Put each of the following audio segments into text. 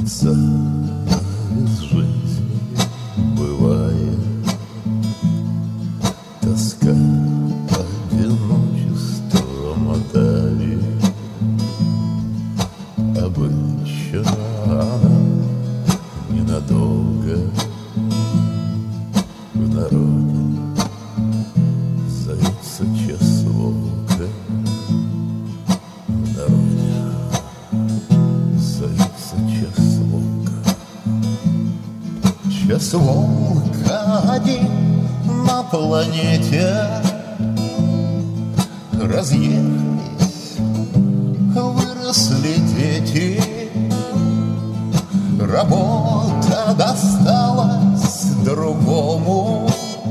Без жизни бывает тоска, одиночеством давит. Обычно она ненадолго в народе зовется час волка. В народе зовется час волка. Час волка один на планете. Разъехались, выросли дети. Работа досталась другому.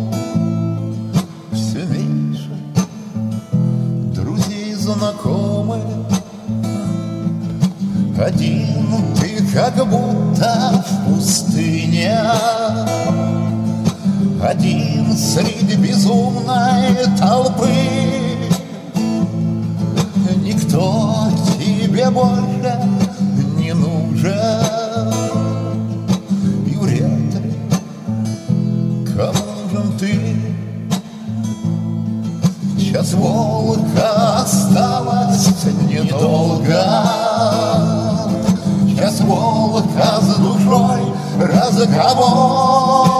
Все меньше друзей, знакомых. Один ты как будто в пустыне. Один среди безумной толпы. Никто тебе больше не нужен. И вряд ли кому нужен ты. Час волка осталось недолго. Час волка с душой разговор.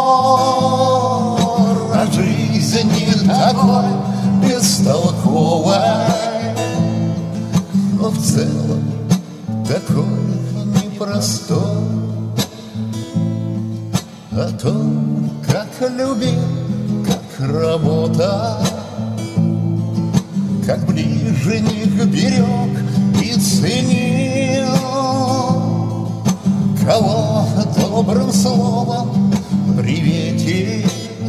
А жизни такой бестолковой, но в целом такой непростой. О том, как любил, как работа, как ближних берег и ценил, кого добрым словом приветил,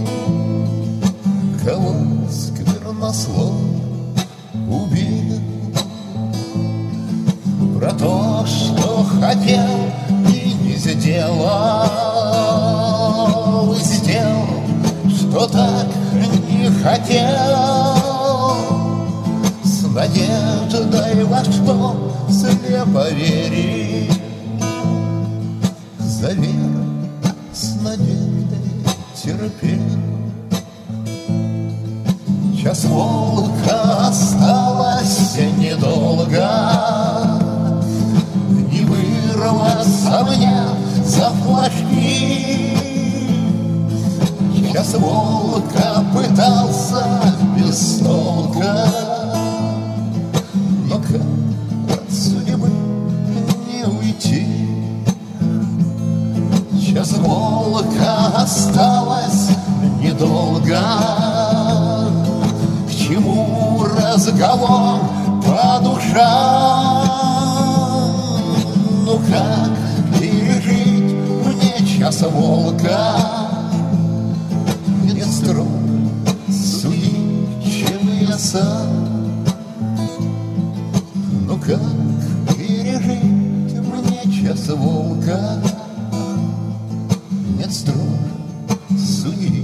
кого сквернословно убил. Про то, что хотел и не сделал, и сделал, что так не хотел, с надеждой во что слепо верил, за верой с надеждой терпел. Час волка осталось недолго. Не вырваться мне за флажки. Час волка пытался без толка, но как от судьбы не уйти. Час волка осталось недолго. К чему разговор по душам? Ну как пережить мне час волка? Нет строг судить, чем я сам. Ну как пережить мне час волка? Нет строг судить,